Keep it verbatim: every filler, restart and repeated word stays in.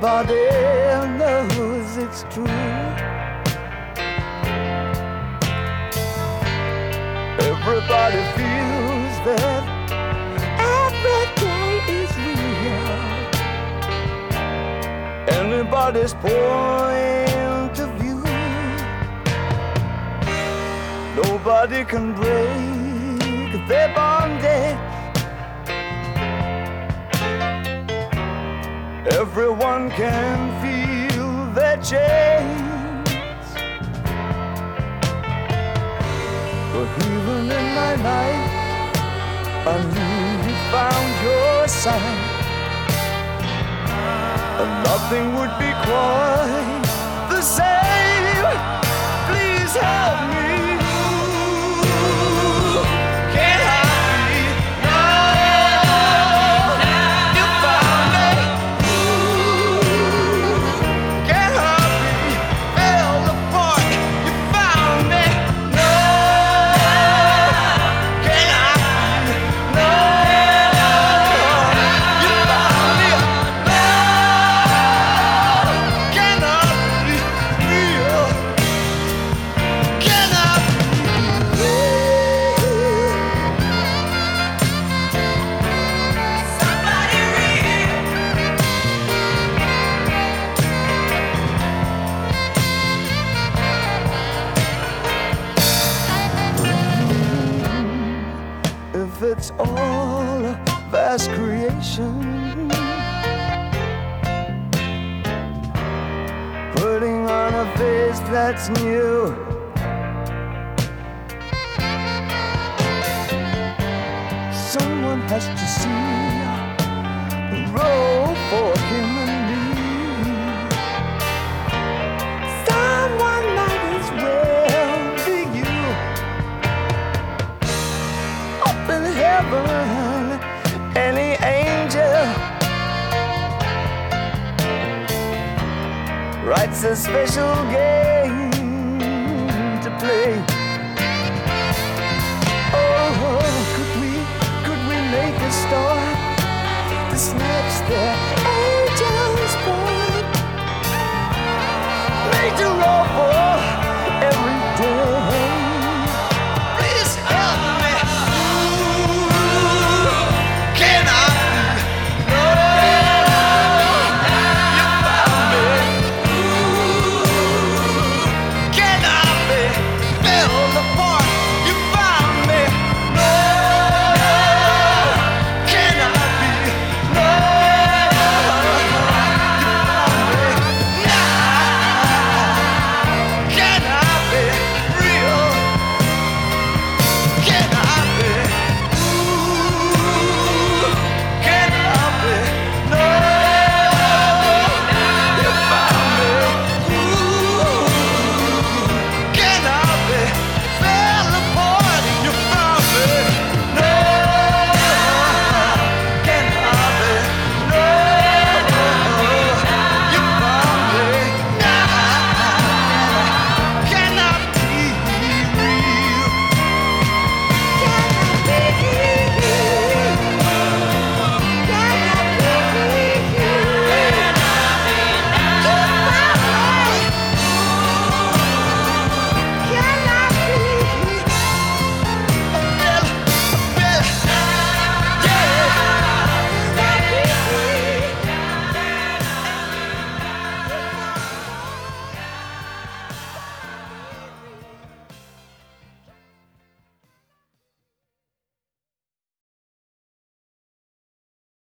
Everybody knows it's true. Everybody feels that every day is real. Anybody's point of view, nobody can break their bondage. Everyone can feel their chains. But even in my life, I knew you found your sign, and nothing would be quite the same. Please help me. If it's all a vast creation, putting on a face that's new, someone has to see the road for him and me. Someone might as well be you. Up in heaven, any angel writes a special game to play. Oh, could we, could we make a start to snatch the angels' boy? Make the